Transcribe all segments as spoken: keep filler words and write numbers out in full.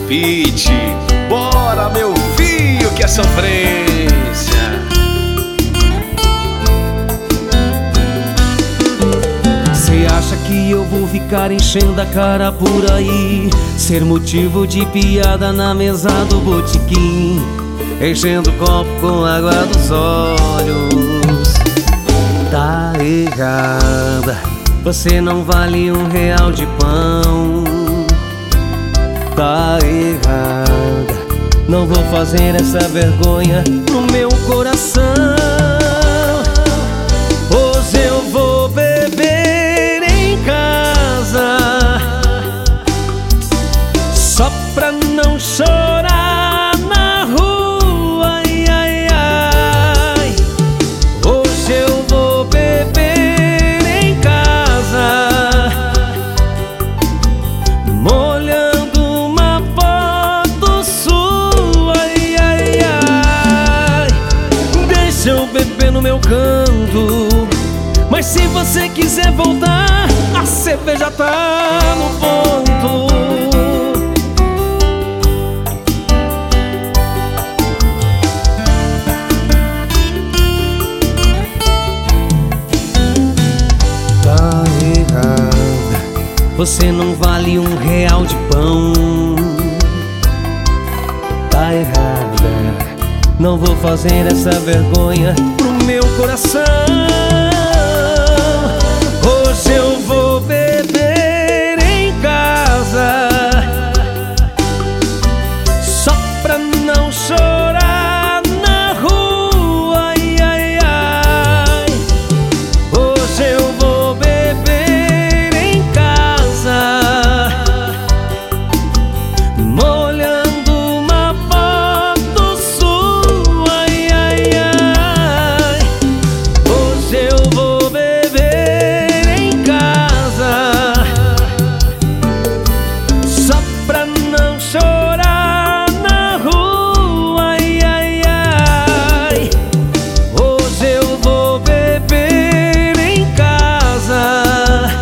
Pete. Bora, meu filho, que é sofrência. Cê acha que eu vou ficar enchendo a cara por aí, ser motivo de piada na mesa do botequim, enchendo o copo com água dos olhos? Tá errada, você não vale um real de pão. Tá errada, não vou fazer essa vergonha no meu coração. Hoje eu vou beber em casa, só pra não chorar na rua. Ai, ai, ai. Hoje eu vou beber em casa, molhando uma foto sua. Ai, ai, ai. Deixa eu beber no meu canto, mas se você quiser voltar, a cerveja tá no ponto. Tá errada, você não vale um real de pão. Tá errada, não vou fazer essa vergonha pro meu coração. Hoje eu vou beber em casa, só pra não chorar na rua. Ai, ai, ai. Hoje eu vou beber em casa, molhando uma foto sua. Ai, ai, ai. Hoje eu vou beber em casa, só pra não chorar na rua. Ai, ai, ai. Hoje eu vou beber em casa,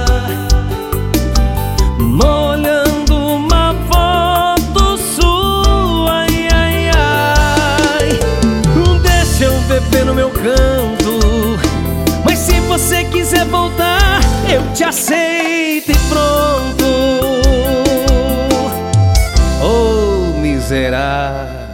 molhando uma foto sua. Ai, ai, ai. Deixa eu beber no meu canto, mas se você quiser voltar, eu te aceito e pronto. Oh, miserável.